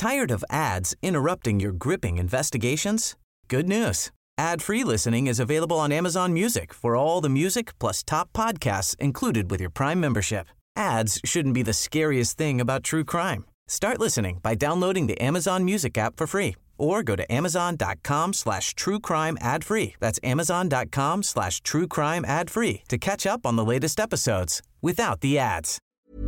Tired of ads interrupting your gripping investigations? Good news. Ad-free listening is available on Amazon Music for all the music plus top podcasts included with your Prime membership. Ads shouldn't be the scariest thing about true crime. Start listening by downloading the Amazon Music app for free or go to amazon.com/truecrime ad-free. That's amazon.com/truecrime ad-free to catch up on the latest episodes without the ads.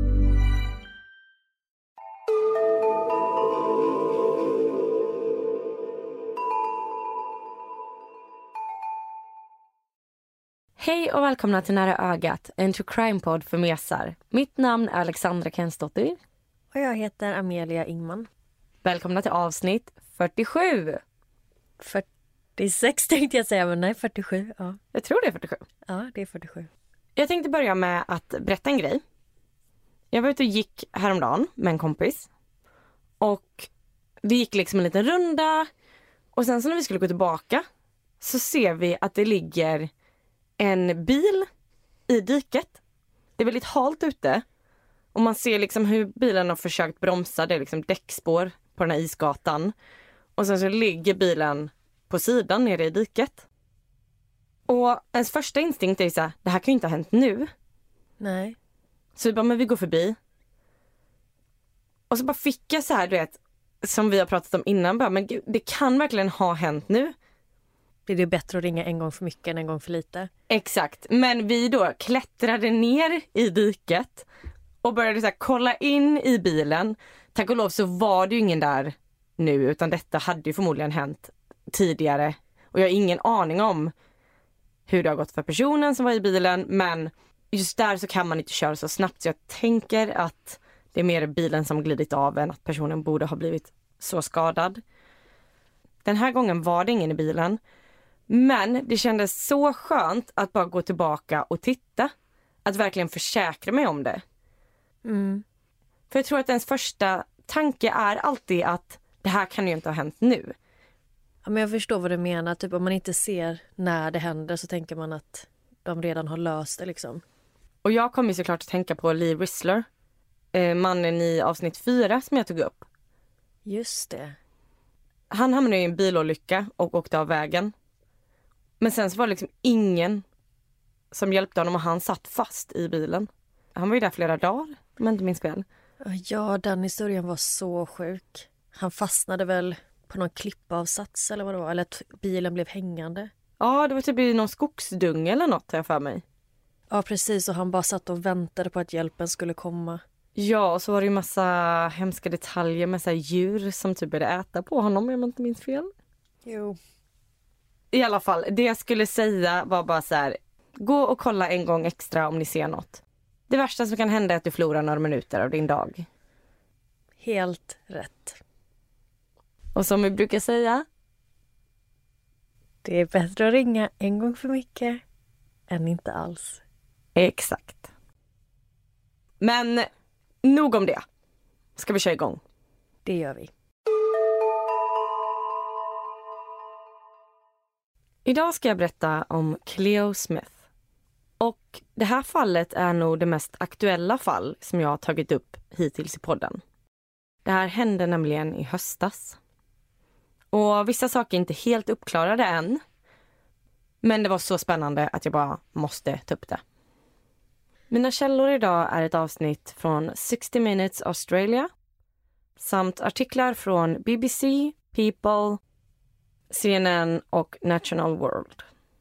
Hej och välkomna till Nära ögat, en true crime-podd för mesar. Mitt namn är Alexandra Kensdottir. Och jag heter Amelia Ingman. Välkomna till avsnitt 47. 46 tänkte jag säga, men nej, 47. Ja. Jag tror det är 47. Ja, det är 47. Jag tänkte börja med att berätta en grej. Jag var ute och gick häromdagen med en kompis. Och vi gick liksom en liten runda. Och sen så när vi skulle gå tillbaka så ser vi att det ligger en bil i diket. Det är väldigt halt ute. Och man ser liksom hur bilen har försökt bromsa. Det är liksom däckspår på den här isgatan. Och sen så ligger bilen på sidan nere i diket. Och ens första instinkt är så här, det här kan ju inte ha hänt nu. Nej. Så vi bara, men vi går förbi. Och så bara fick jag så här, du vet, som vi har pratat om innan. Bara, men gud, det kan verkligen ha hänt nu. Det är bättre att ringa en gång för mycket än en gång för lite. Exakt. Men vi då klättrade ner i diket och började så här kolla in i bilen. Tack och lov så var det ju ingen där nu, utan detta hade ju förmodligen hänt tidigare. Och jag har ingen aning om hur det har gått för personen som var i bilen. Men just där så kan man inte köra så snabbt. Så jag tänker att det är mer bilen som glidit av än att personen borde ha blivit så skadad. Den här gången var det ingen i bilen. Men det kändes så skönt att bara gå tillbaka och titta. Att verkligen försäkra mig om det. Mm. För jag tror att ens första tanke är alltid att det här kan ju inte ha hänt nu. Ja, men jag förstår vad du menar. Typ om man inte ser när det händer så tänker man att de redan har löst det liksom. Och jag kommer såklart att tänka på Lee Whistler. Mannen i avsnitt 4 som jag tog upp. Just det. Han hamnade i en bilolycka och åkte av vägen. Men sen så var det liksom ingen som hjälpte honom och han satt fast i bilen. Han var ju där flera dagar, om jag inte minns fel. Ja, den historien var så sjuk. Han fastnade väl på någon klippavsats eller vad det var. Eller att bilen blev hängande. Ja, det var typ i någon skogsdunge eller något här för mig. Ja, precis. Och han bara satt och väntade på att hjälpen skulle komma. Ja, och så var det ju massa hemska detaljer med så här djur som typ började äta på honom, om jag inte minns fel. Jo. I alla fall, det jag skulle säga var bara så här: gå och kolla en gång extra om ni ser något. Det värsta som kan hända är att du förlorar några minuter av din dag. Helt rätt. Och som vi brukar säga, det är bättre att ringa en gång för mycket än inte alls. Exakt. Men nog om det. Ska vi köra igång? Det gör vi. Idag ska jag berätta om Cleo Smith. Och det här fallet är nog det mest aktuella fall som jag har tagit upp hittills i podden. Det här hände nämligen i höstas. Och vissa saker är inte helt uppklarade än. Men det var så spännande att jag bara måste ta upp det. Mina källor idag är ett avsnitt från 60 Minutes Australia samt artiklar från BBC, People, CNN och National World.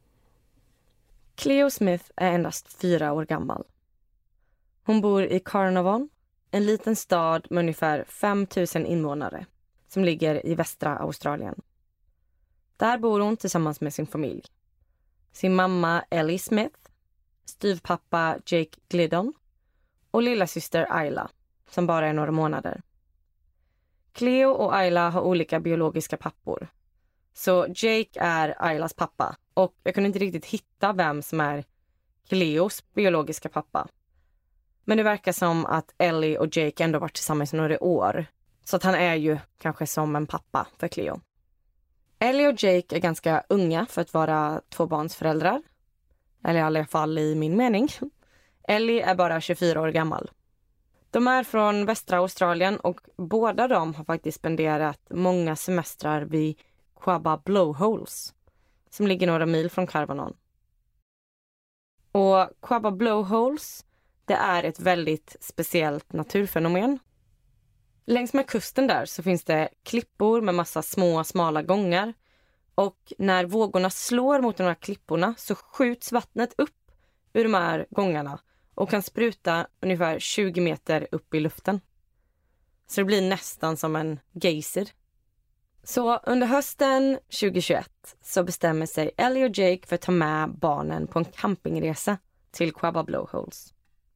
Cleo Smith är endast 4 år gammal. Hon bor i Carnarvon, en liten stad med ungefär 5 000 invånare som ligger i västra Australien. Där bor hon tillsammans med sin familj. Sin mamma Ellie Smith, styvpappa Jake Glidden och lilla syster Ayla som bara är några månader. Cleo och Ayla har olika biologiska pappor. Så Jake är Aylas pappa och jag kunde inte riktigt hitta vem som är Cleos biologiska pappa. Men det verkar som att Ellie och Jake ändå varit tillsammans i några år. Så att han är ju kanske som en pappa för Cleo. Ellie och Jake är ganska unga för att vara tvåbarnsföräldrar. Eller i alla fall i min mening. Ellie är bara 24 år gammal. De är från västra Australien och båda de har faktiskt spenderat många semestrar vid Quabba Blowholes som ligger några mil från Carvanon. Och Quabba Blowholes, det är ett väldigt speciellt naturfenomen. Längs med kusten där så finns det klippor med massa små smala gångar. Och när vågorna slår mot de här klipporna så skjuts vattnet upp ur de här gångarna och kan spruta ungefär 20 meter upp i luften. Så det blir nästan som en geyser. Så under hösten 2021 så bestämmer sig Ellie och Jake för att ta med barnen på en campingresa till Quabba Blowholes.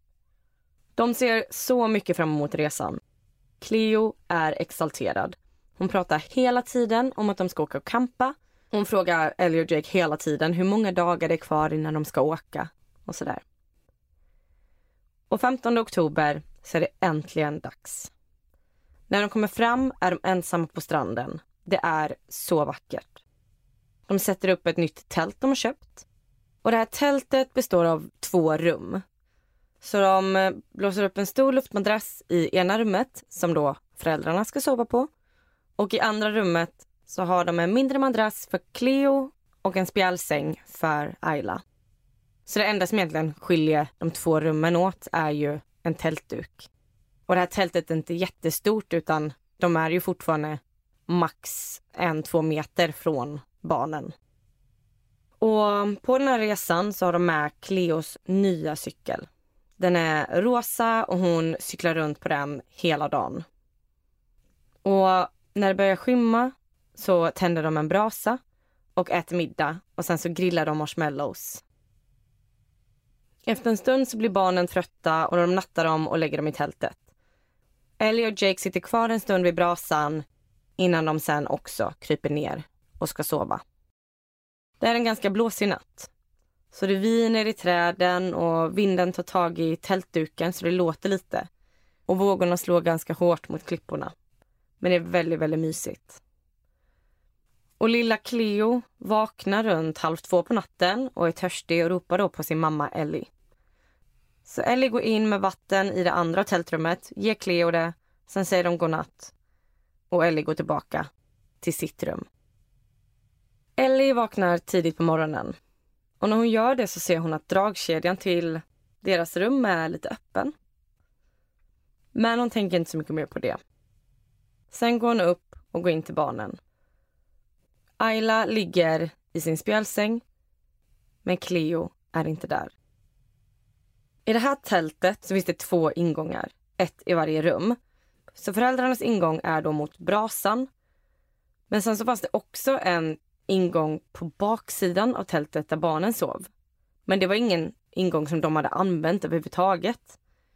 De ser så mycket fram emot resan. Cleo är exalterad. Hon pratar hela tiden om att de ska åka och campa. Hon frågar Ellie och Jake hela tiden hur många dagar det är kvar innan de ska åka och sådär. Och 15 oktober så är det äntligen dags. När de kommer fram är de ensamma på stranden. Det är så vackert. De sätter upp ett nytt tält de har köpt. Och det här tältet består av 2 rum. Så de blåser upp en stor luftmadrass i ena rummet som då föräldrarna ska sova på. Och i andra rummet så har de en mindre madrass för Cleo och en spjälsäng för Ayla. Så det enda som egentligen skiljer de 2 rummen åt är ju en tältduk. Och det här tältet är inte jättestort utan de är ju fortfarande max 1-2 meter från barnen. Och på den här resan så har de med Cleos nya cykel. Den är rosa och hon cyklar runt på den hela dagen. Och när det börjar skymma så tänder de en brasa och äter middag och sen så grillar de marshmallows. Efter en stund så blir barnen trötta och de nattar dem och lägger dem i tältet. Ellie och Jake sitter kvar en stund vid brasan innan de sen också kryper ner och ska sova. Det är en ganska blåsig natt. Så det viner i träden och vinden tar tag i tältduken så det låter lite. Och vågorna slår ganska hårt mot klipporna. Men det är väldigt, väldigt mysigt. Och lilla Cleo vaknar runt 1:30 på natten och är törstig och ropar då på sin mamma Ellie. Så Ellie går in med vatten i det andra tältrummet, ger Cleo det, sen säger de godnatt. Och Ellie går tillbaka till sitt rum. Ellie vaknar tidigt på morgonen. Och när hon gör det så ser hon att dragkedjan till deras rum är lite öppen. Men hon tänker inte så mycket mer på det. Sen går hon upp och går in till barnen. Ayla ligger i sin spjälsäng, men Cleo är inte där. I det här tältet så finns det 2 ingångar, 1 i varje rum. Så föräldrarnas ingång är då mot brasan. Men sen så fanns det också en ingång på baksidan av tältet där barnen sov. Men det var ingen ingång som de hade använt överhuvudtaget.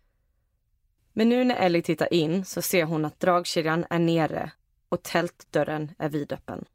Men nu när Ellie tittar in så ser hon att dragkedjan är nere och tältdörren är vidöppen.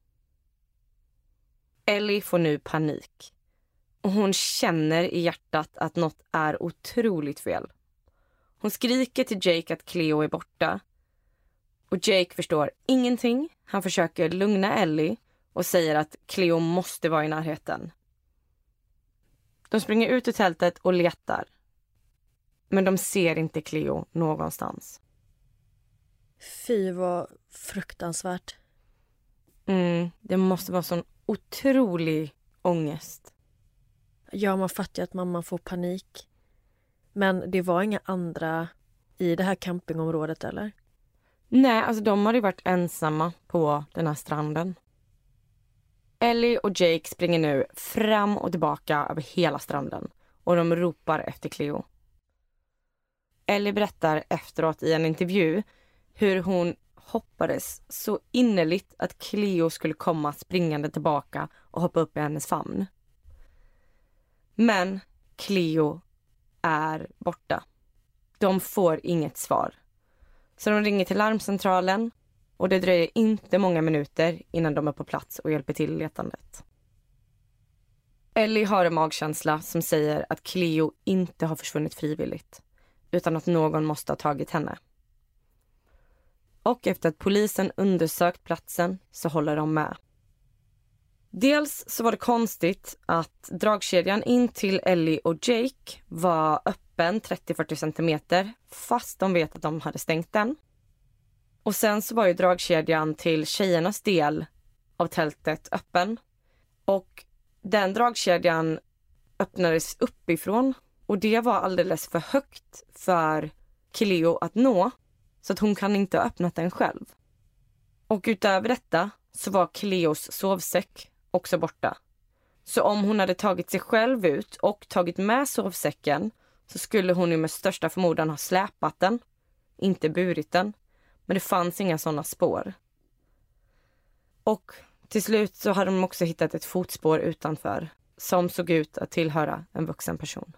Ellie får nu panik. Och hon känner i hjärtat att något är otroligt fel. Hon skriker till Jake att Cleo är borta. Och Jake förstår ingenting. Han försöker lugna Ellie och säger att Cleo måste vara i närheten. De springer ut ur tältet och letar. Men de ser inte Cleo någonstans. Fy, vad fruktansvärt. Det måste vara sån otrolig ångest. Ja, man fattar att mamman får panik. Men det var inga andra i det här campingområdet, eller? Nej, alltså de hade ju varit ensamma på den här stranden. Ellie och Jake springer nu fram och tillbaka över hela stranden. Och de ropar efter Cleo. Ellie berättar efteråt i en intervju hur hon hoppades så innerligt att Cleo skulle komma springande tillbaka och hoppa upp i hennes famn. Men Cleo är borta. De får inget svar. Så de ringer till larmcentralen och det dröjer inte många minuter innan de är på plats och hjälper till i letandet. Ellie har en magkänsla som säger att Cleo inte har försvunnit frivilligt utan att någon måste ha tagit henne. Och efter att polisen undersökt platsen så håller de med. Dels så var det konstigt att dragkedjan in till Ellie och Jake var öppen öppen 30-40 centimeter fast de vet att de hade stängt den. Och sen så var ju dragkedjan till tjejernas del av tältet öppen. Och den dragkedjan öppnades uppifrån och det var alldeles för högt för Cleo att nå, så att hon kan inte ha öppnat den själv. Och utöver detta så var Cleos sovsäck också borta. Så om hon hade tagit sig själv ut och tagit med sovsäcken så skulle hon ju med största förmodan ha släpat den, inte burit den. Men det fanns inga sådana spår. Och till slut så hade de också hittat ett fotspår utanför som såg ut att tillhöra en vuxen person.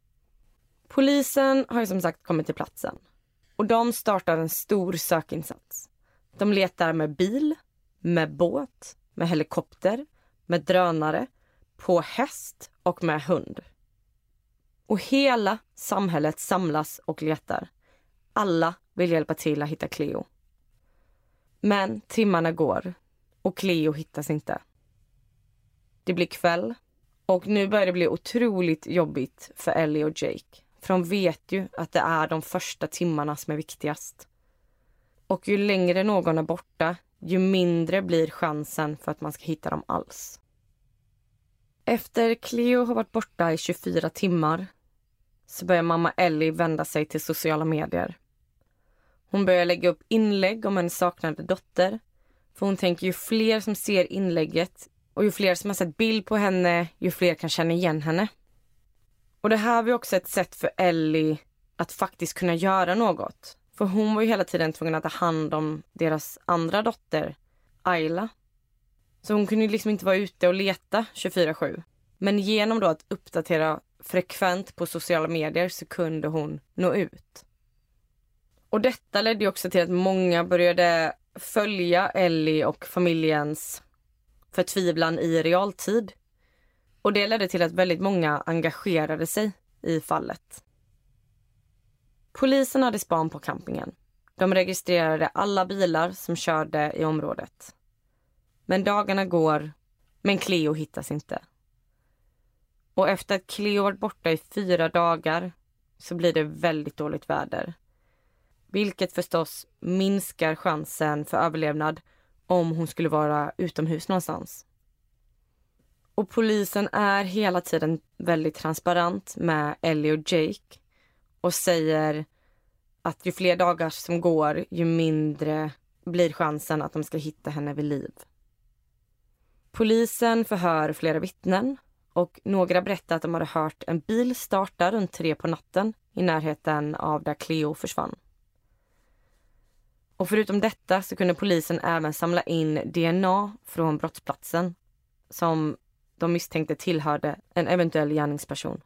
Polisen har ju som sagt kommit till platsen och de startar en stor sökinsats. De letar med bil, med båt, med helikopter, med drönare, på häst och med hund. Och hela samhället samlas och letar. Alla vill hjälpa till att hitta Cleo. Men timmarna går och Cleo hittas inte. Det blir kväll och nu börjar det bli otroligt jobbigt för Ellie och Jake. För de vet ju att det är de första timmarna som är viktigast. Och ju längre någon är borta, ju mindre blir chansen för att man ska hitta dem alls. Efter Cleo har varit borta i 24 timmar så börjar mamma Ellie vända sig till sociala medier. Hon börjar lägga upp inlägg om en saknade dotter. För hon tänker ju fler som ser inlägget och ju fler som har sett bild på henne, ju fler kan känna igen henne. Och det här var också ett sätt för Ellie att faktiskt kunna göra något. För hon var ju hela tiden tvungen att ta hand om deras andra dotter, Ayla. Så hon kunde ju liksom inte vara ute och leta 24/7. Men genom då att uppdatera frekvent på sociala medier så kunde hon nå ut. Och detta ledde ju också till att många började följa Ellie och familjens förtvivlan i realtid. Och det ledde till att väldigt många engagerade sig i fallet. Polisen hade span på campingen. De registrerade alla bilar som körde i området. Men dagarna går, men Cleo hittas inte. Och efter att Cleo varit borta i 4 dagar så blir det väldigt dåligt väder. Vilket förstås minskar chansen för överlevnad om hon skulle vara utomhus någonstans. Och polisen är hela tiden väldigt transparent med Ellie och Jake och säger att ju fler dagar som går, ju mindre blir chansen att de ska hitta henne vid liv. Polisen förhör flera vittnen och några berättar att de hade hört en bil starta runt 3 på natten i närheten av där Cleo försvann. Och förutom detta så kunde polisen även samla in DNA från brottsplatsen som de misstänkte tillhörde en eventuell gärningsperson.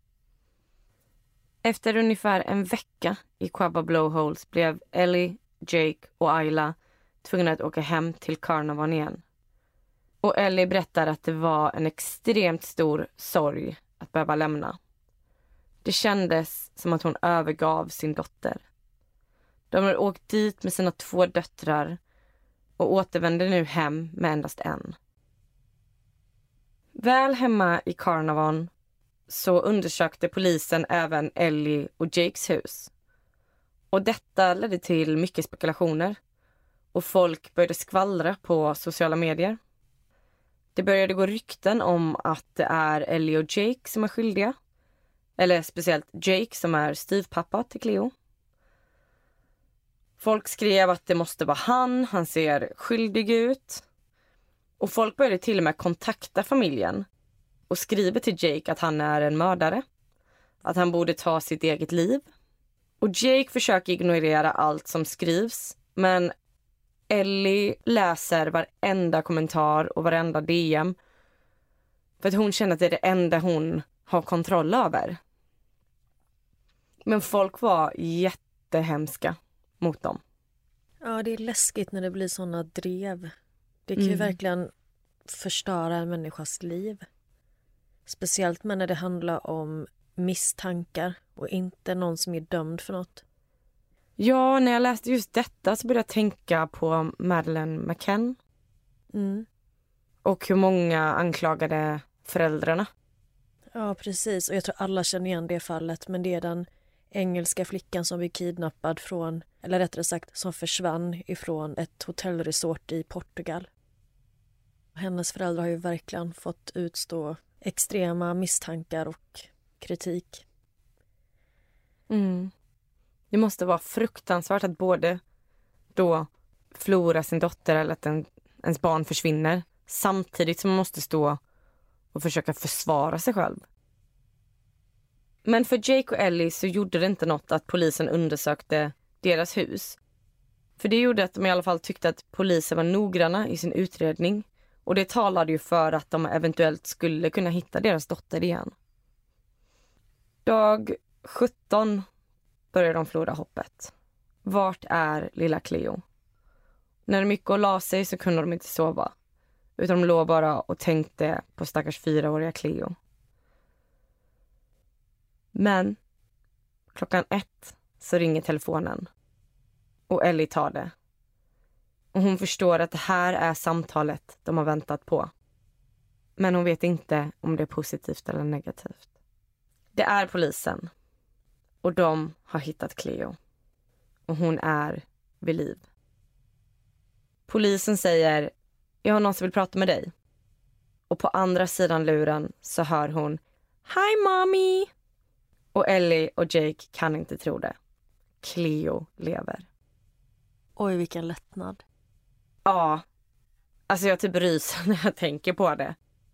Efter ungefär en vecka i Quagga Blowholes blev Ellie, Jake och Ayla tvungna att åka hem till Carnarvon igen. Och Ellie berättar att det var en extremt stor sorg att behöva lämna. Det kändes som att hon övergav sin dotter. De hade åkt dit med sina 2 döttrar och återvände nu hem med endast en. Väl hemma i Carnarvon så undersökte polisen även Ellie och Jakes hus. Och detta ledde till mycket spekulationer och folk började skvallra på sociala medier. Det började gå rykten om att det är Ellie och Jake som är skyldiga. Eller speciellt Jake som är styvpappa till Cleo. Folk skrev att det måste vara han ser skyldig ut. Och folk började till och med kontakta familjen och skriver till Jake att han är en mördare. Att han borde ta sitt eget liv. Och Jake försöker ignorera allt som skrivs, men Ellie läser varenda kommentar och varenda DM. För att hon känner att det är det enda hon har kontroll över. Men folk var jättehemska mot dem. Ja, det är läskigt när det blir såna drev. Det kan ju verkligen förstöra en människas liv. Speciellt när det handlar om misstankar och inte någon som är dömd för något. Ja, när jag läste just detta så började jag tänka på Madeleine McCann. Och hur många anklagade föräldrarna. Ja, precis. Och jag tror alla känner igen det fallet. Men det är den engelska flickan som blev kidnappad från, eller rättare sagt som försvann ifrån ett hotellresort i Portugal. Hennes föräldrar har ju verkligen fått utstå extrema misstankar och kritik. Det måste vara fruktansvärt att både då förlora sin dotter eller att ens barn försvinner samtidigt som man måste stå och försöka försvara sig själv. Men för Jake och Ellie så gjorde det inte något att polisen undersökte deras hus. För det gjorde att de i alla fall tyckte att polisen var noggranna i sin utredning. Och det talade ju för att de eventuellt skulle kunna hitta deras dotter igen. Dag 17 började de förlora hoppet. Vart är lilla Cleo? När de gick och la sig så kunde de inte sova. Utan de låg bara och tänkte på stackars 4-åriga Cleo. Men 1:00 så ringer telefonen. Och Ellie tar det. Och hon förstår att det här är samtalet de har väntat på. Men hon vet inte om det är positivt eller negativt. Det är polisen. Och de har hittat Cleo. Och hon är vid liv. Polisen säger: jag har någon som vill prata med dig. Och på andra sidan luren så hör hon: Hi mommy! Och Ellie och Jake kan inte tro det. Cleo lever. Oj, vilken lättnad. Ja, alltså jag typ ryser när jag tänker på det.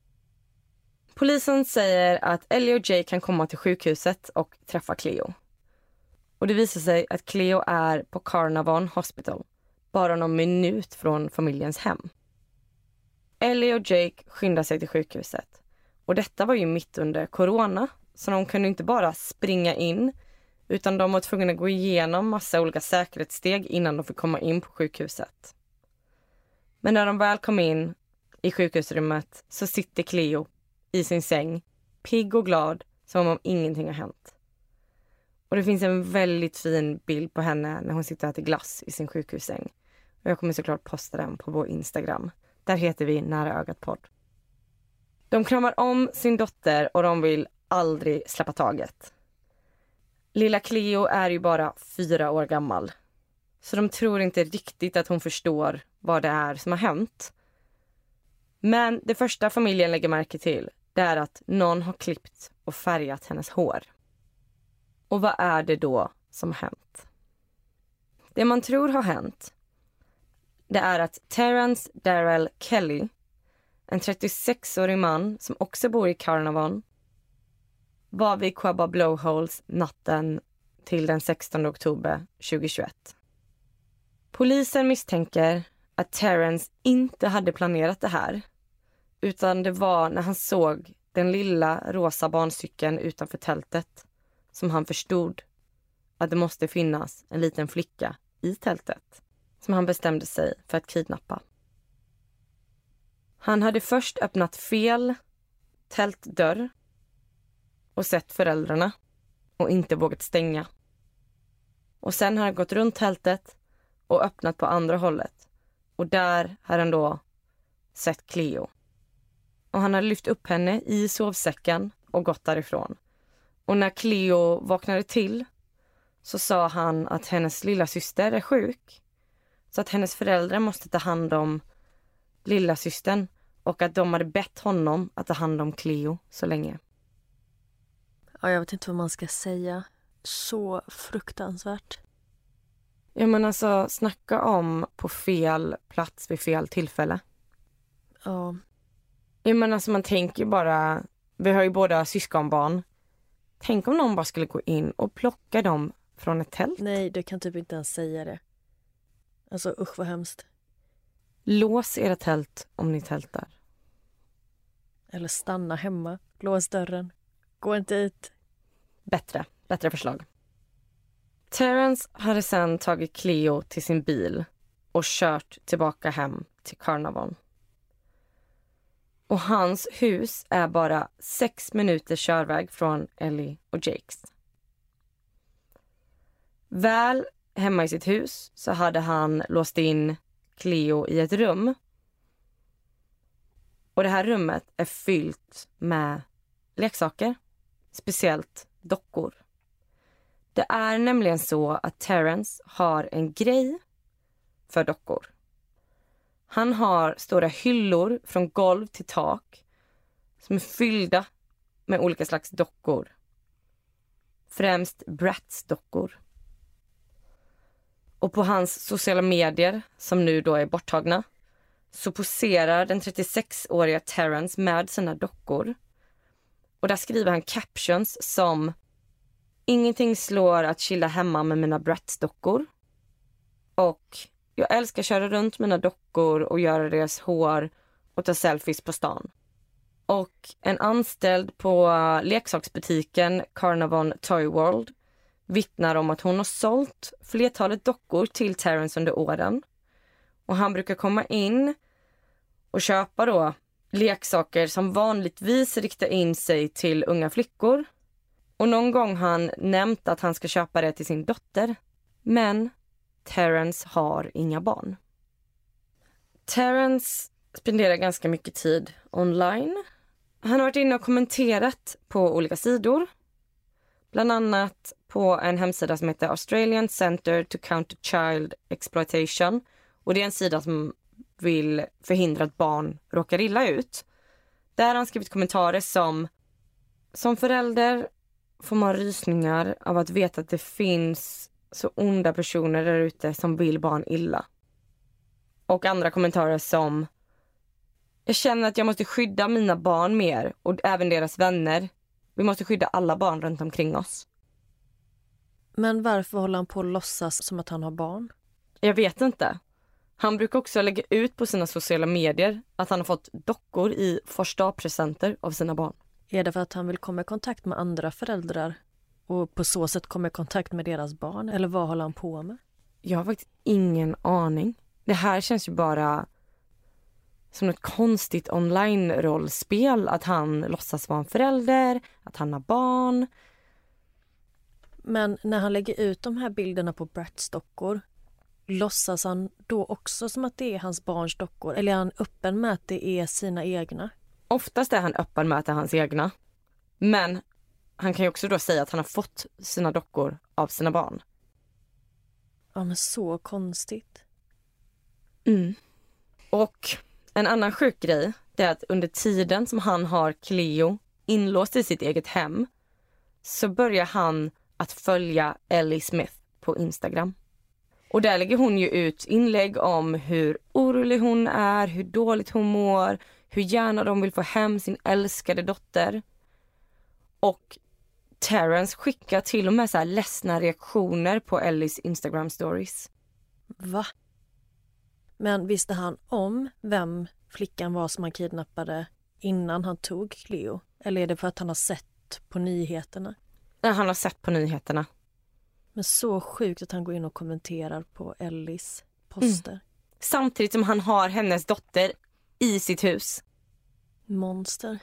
Polisen säger att Ellie och Jake kan komma till sjukhuset och träffa Cleo. Och det visar sig att Cleo är på Carnarvon Hospital, bara någon minut från familjens hem. Ellie och Jake skyndar sig till sjukhuset. Och detta var ju mitt under corona, så de kunde inte bara springa in, utan de var tvungna att gå igenom massa olika säkerhetssteg innan de fick komma in på sjukhuset. Men när de väl kom in i sjukhusrummet så sitter Cleo i sin säng, pigg och glad, som om ingenting har hänt. Och det finns en väldigt fin bild på henne när hon sitter och äter glass i sin sjukhussäng. Och jag kommer såklart posta den på vår Instagram. Där heter vi Nära ögat podd. De kramar om sin dotter och de vill aldrig släppa taget. Lilla Cleo är ju bara 4 år gammal. Så de tror inte riktigt att hon förstår vad det är som har hänt. Men det första familjen lägger märke till, det är att någon har klippt och färgat hennes hår. Och vad är det då som har hänt? Det man tror har hänt, det är att Terrence Darrell Kelly, en 36-årig man som också bor i Carnarvon, var vid Quabba Blowholes natten till den 16 oktober 2021. Polisen misstänker att Terrence inte hade planerat det här, utan det var när han såg den lilla rosa barncykeln utanför tältet som han förstod att det måste finnas en liten flicka i tältet som han bestämde sig för att kidnappa. Han hade först öppnat fel tältdörr och sett föräldrarna och inte vågat stänga. Och sen har han gått runt tältet och öppnat på andra hållet. Och där har han då sett Cleo. Och han har lyft upp henne i sovsäcken och gått därifrån. Och när Cleo vaknade till så sa han att hennes lilla syster är sjuk. Så att hennes föräldrar måste ta hand om lilla systern och att de hade bett honom att ta hand om Cleo så länge. Ja, jag vet inte vad man ska säga. Så fruktansvärt. Ja, men alltså snacka om på fel plats vid fel tillfälle. Ja. Ja, men alltså man tänker bara, vi har ju båda syskonbarn. Tänk om någon bara skulle gå in och plocka dem från ett tält. Nej, du kan typ inte ens säga det. Alltså usch vad hemskt. Lås era tält om ni tältar. Eller stanna hemma. Lås dörren. Gå inte ut. Bättre förslag. Terrence hade sedan tagit Cleo till sin bil och kört tillbaka hem till Carnarvon. Och hans hus är bara 6 minuters körväg från Ellie och Jakes. Väl hemma i sitt hus så hade han låst in Cleo i ett rum. Och det här rummet är fyllt med leksaker, speciellt dockor. Det är nämligen så att Terrence har en grej för dockor. Han har stora hyllor från golv till tak som är fyllda med olika slags dockor. Främst Bratz-dockor. Och på hans sociala medier, som nu då är borttagna, så poserar den 36-åriga Terrence med sina dockor. Och där skriver han captions som: ingenting slår att chilla hemma med mina Bratz-dockor. Och jag älskar att köra runt mina dockor och göra deras hår och ta selfies på stan. Och en anställd på leksaksbutiken Carnarvon Toy World vittnar om att hon har sålt flertalet dockor till Terrence under åren. Och han brukar komma in och köpa då leksaker som vanligtvis riktar in sig till unga flickor. Och någon gång har han nämnt att han ska köpa det till sin dotter. Men Terrence har inga barn. Terrence spenderar ganska mycket tid online. Han har varit inne och kommenterat på olika sidor. Bland annat på en hemsida som heter Australian Center to Counter Child Exploitation. Och det är en sida som vill förhindra att barn råkar illa ut. Där har han skrivit kommentarer som förälder får man rysningar av att veta att det finns så onda personer där ute som vill barn illa. Och andra kommentarer som: jag känner att jag måste skydda mina barn mer och även deras vänner. Vi måste skydda alla barn runt omkring oss. Men varför håller han på att låtsas som att han har barn? Jag vet inte. Han brukar också lägga ut på sina sociala medier att han har fått dockor i första-presenter av sina barn. Är det för att han vill komma i kontakt med andra föräldrar och på så sätt komma i kontakt med deras barn? Eller vad håller han på med? Jag har faktiskt ingen aning. Det här känns ju bara som ett konstigt online-rollspel. Att han låtsas vara en förälder, att han har barn. Men när han lägger ut de här bilderna på Bratz-dockor, låtsas han då också som att det är hans barns dockor? Eller är han öppen med att det är sina egna? Oftast är han öppen med att det är hans egna. Men han kan ju också då säga att han har fått sina dockor av sina barn. Ja, men så konstigt. Och en annan sjuk grej är att under tiden som han har Cleo inlåst i sitt eget hem så börjar han att följa Ellie Smith på Instagram. Och där lägger hon ju ut inlägg om hur orolig hon är, hur dåligt hon mår, hur gärna de vill få hem sin älskade dotter. Och Terrence skickar till och med så här ledsna reaktioner på Ellies Instagram stories. Va? Men visste han om vem flickan var som han kidnappade innan han tog Cleo? Eller är det för att han har sett på nyheterna? Nej, han har sett på nyheterna. Men så sjukt att han går in och kommenterar på Ellies poster. Samtidigt som han har hennes dotter i sitt hus. Monster.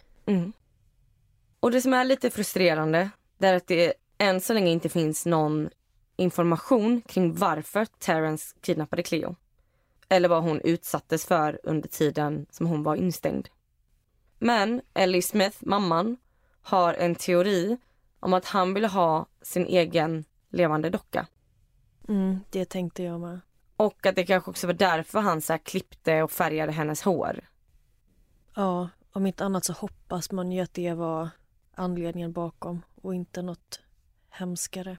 Och det som är lite frustrerande är att det än så länge inte finns någon information kring varför Terrence kidnappade Cleo. Eller vad hon utsattes för under tiden som hon var instängd. Men Ellie Smith, mamman, har en teori om att han ville ha sin egen levande docka. Det tänkte jag med. Och att det kanske också var därför han så här klippte och färgade hennes hår. Ja, om inte annat så hoppas man ju att det var anledningen bakom och inte något hemskare.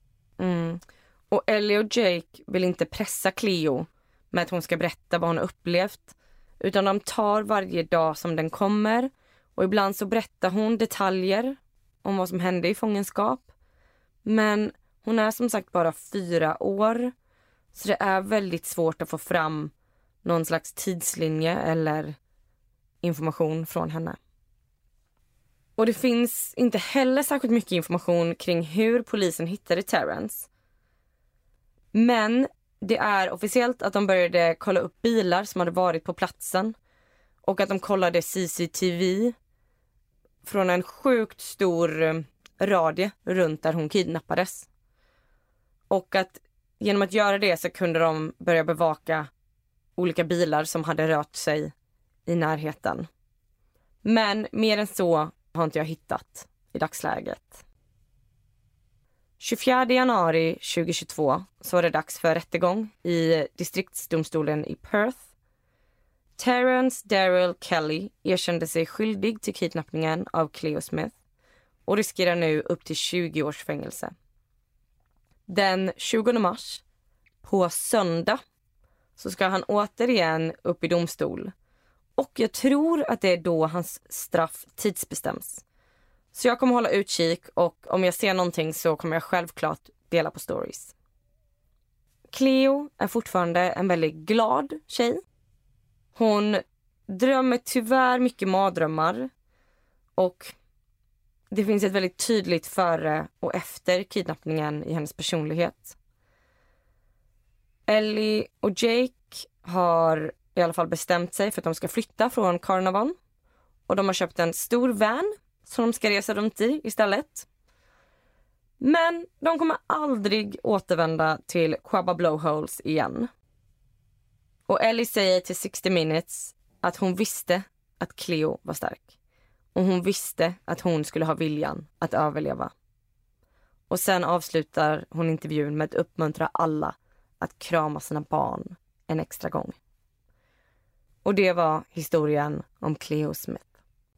Och Ellie och Jake vill inte pressa Cleo med att hon ska berätta vad hon har upplevt, utan de tar varje dag som den kommer, och ibland så berättar hon detaljer om vad som hände i fångenskap. Men hon är som sagt bara 4 år, så det är väldigt svårt att få fram någon slags tidslinje eller information från henne. Och det finns inte heller särskilt mycket information kring hur polisen hittade Terrence. Men det är officiellt att de började kolla upp bilar som hade varit på platsen. Och att de kollade CCTV från en sjukt stor radie runt där hon kidnappades. Och att genom att göra det så kunde de börja bevaka olika bilar som hade rört sig i närheten. Men mer än så har inte jag hittat i dagsläget. 24 januari 2022 så var det dags för rättegång i distriktsdomstolen i Perth. Terrence Darrell Kelly erkände sig skyldig till kidnappningen av Cleo Smith och riskerar nu upp till 20 års fängelse. Den 20 mars, på söndag, så ska han återigen upp i domstol. Och jag tror att det är då hans straff tidsbestäms. Så jag kommer hålla utkik och om jag ser någonting så kommer jag självklart dela på stories. Cleo är fortfarande en väldigt glad tjej. Hon drömmer tyvärr mycket mardrömmar och det finns ett väldigt tydligt före och efter kidnappningen i hennes personlighet. Ellie och Jake har i alla fall bestämt sig för att de ska flytta från Carnarvon. Och de har köpt en stor van som de ska resa runt i istället. Men de kommer aldrig återvända till Quagga Blowholes igen. Och Ellie säger till 60 Minutes att hon visste att Cleo var stark. Och hon visste att hon skulle ha viljan att överleva. Och sen avslutar hon intervjun med att uppmuntra alla att krama sina barn en extra gång. Och det var historien om Cleo Smith.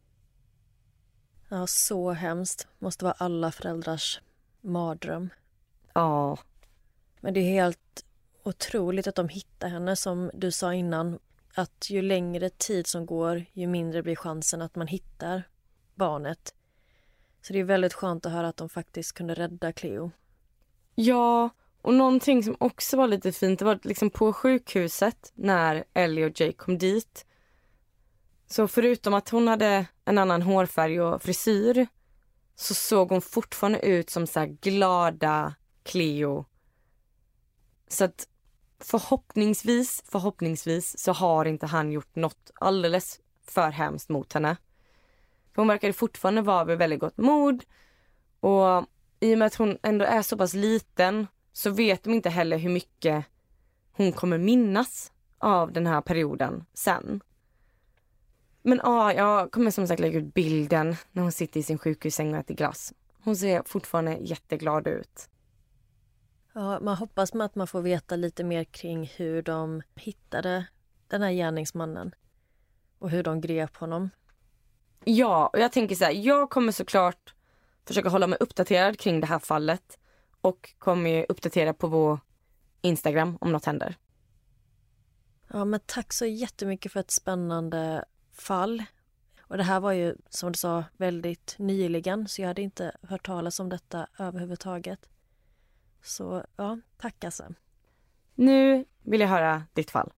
Ja, så hemskt. Måste vara alla föräldrars mardröm. Ja. Men det är helt otroligt att de hittar henne, som du sa innan. Att ju längre tid som går, ju mindre blir chansen att man hittar barnet. Så det är väldigt skönt att höra att de faktiskt kunde rädda Cleo. Ja, och någonting som också var lite fint, det var liksom på sjukhuset när Ellie och Jake kom dit. Så förutom att hon hade en annan hårfärg och frisyr så såg hon fortfarande ut som så här glada Cleo. Så att förhoppningsvis så har inte han gjort något alldeles för hemskt mot henne. Hon verkade fortfarande vara vid väldigt gott mod. Och i och med att hon ändå är så pass liten så vet de inte heller hur mycket hon kommer minnas av den här perioden sen. Men jag kommer som sagt lägga ut bilden när hon sitter i sin sjukhussäng och äter glass. Hon ser fortfarande jätteglad ut. Ja, man hoppas med att man får veta lite mer kring hur de hittade den här gärningsmannen och hur de grep honom. Ja, och jag tänker så här, jag kommer såklart försöka hålla mig uppdaterad kring det här fallet och kommer ju uppdatera på vår Instagram om något händer. Ja, men tack så jättemycket för ett spännande fall. Och det här var ju, som du sa, väldigt nyligen, så jag hade inte hört talas om detta överhuvudtaget. Så ja, tack alltså. Nu vill jag höra ditt fall.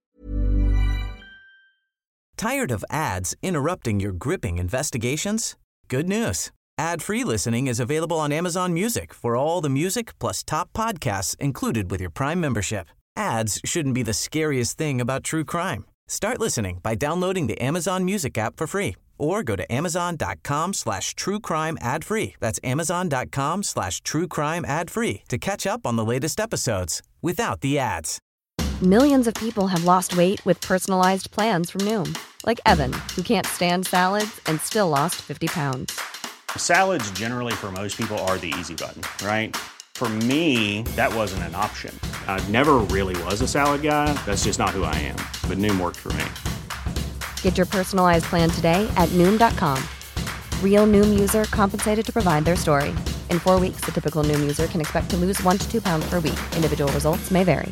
Tired of ads interrupting your gripping investigations? Good news. Ad-free listening is available on Amazon Music for all the music plus top podcasts included with your Prime membership. Ads shouldn't be the scariest thing about true crime. Start listening by downloading the Amazon Music app for free or go to amazon.com/truecrime ad-free. That's amazon.com/truecrime ad-free to catch up on the latest episodes without the ads. Millions of people have lost weight with personalized plans from Noom. Like Evan, who can't stand salads and still lost 50 pounds. Salads generally for most people are the easy button, right? For me, that wasn't an option. I never really was a salad guy. That's just not who I am. But Noom worked for me. Get your personalized plan today at Noom.com. Real Noom user compensated to provide their story. In 4 weeks, the typical Noom user can expect to lose 1 to 2 pounds per week. Individual results may vary.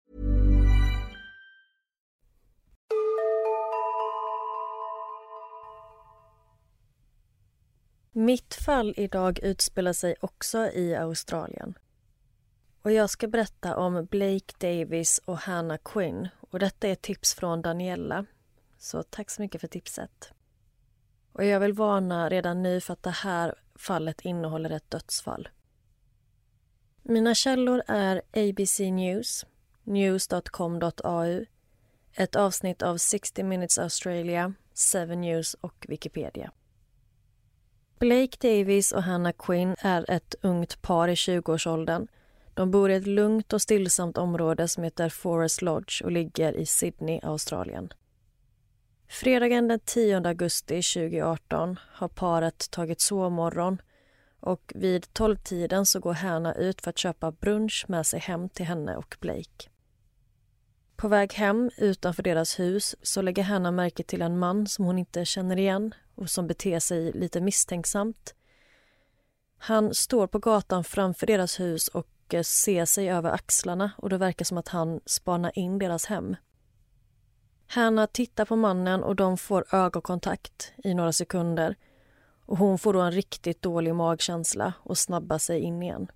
Mitt fall idag utspelar sig också i Australien. Och jag ska berätta om Blake Davis och Hannah Quinn. Och detta är tips från Daniela. Så tack så mycket för tipset. Och jag vill varna redan nu för att det här fallet innehåller ett dödsfall. Mina källor är ABC News, news.com.au, ett avsnitt av 60 Minutes Australia, 7 News och Wikipedia. Blake Davis och Hannah Quinn är ett ungt par i 20-årsåldern. De bor i ett lugnt och stillsamt område som heter Forest Lodge och ligger i Sydney, Australien. Fredagen den 10 augusti 2018 har paret tagit sovmorgon och vid 12-tiden så går Hannah ut för att köpa brunch med sig hem till henne och Blake. På väg hem utanför deras hus så lägger Hannah märke till en man som hon inte känner igen och som beter sig lite misstänksamt. Han står på gatan framför deras hus och ser sig över axlarna och det verkar som att han spanar in deras hem. Hannah tittar på mannen och de får ögonkontakt i några sekunder och hon får då en riktigt dålig magkänsla och snabbar sig in igen.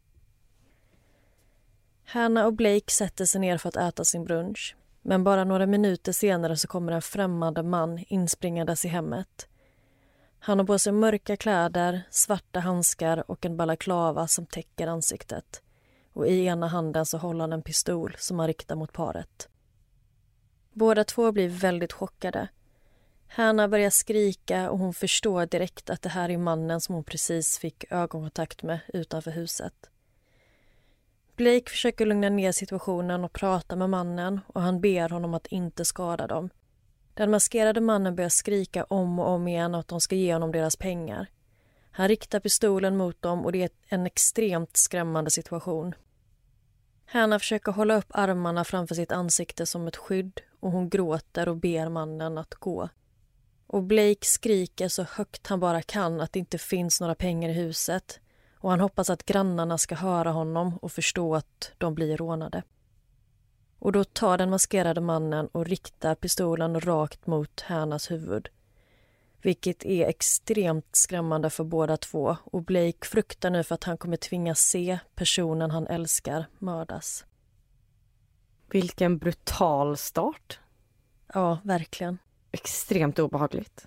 Hannah och Blake sätter sig ner för att äta sin brunch, men bara några minuter senare så kommer en främmande man inspringandes i hemmet. Han har på sig mörka kläder, svarta handskar och en balaklava som täcker ansiktet. Och i ena handen så håller han en pistol som han riktar mot paret. Båda två blir väldigt chockade. Hannah börjar skrika och hon förstår direkt att det här är mannen som hon precis fick ögonkontakt med utanför huset. Blake försöker lugna ner situationen och prata med mannen och han ber honom att inte skada dem. Den maskerade mannen börjar skrika om och om igen att de ska ge honom deras pengar. Han riktar pistolen mot dem och det är en extremt skrämmande situation. Hannah försöker hålla upp armarna framför sitt ansikte som ett skydd och hon gråter och ber mannen att gå. Och Blake skriker så högt han bara kan att det inte finns några pengar i huset och han hoppas att grannarna ska höra honom och förstå att de blir rånade. Och då tar den maskerade mannen och riktar pistolen rakt mot Hannahs huvud. Vilket är extremt skrämmande för båda två och Blake fruktar nu för att han kommer tvingas se personen han älskar mördas. Vilken brutal start. Ja, verkligen. Extremt obehagligt.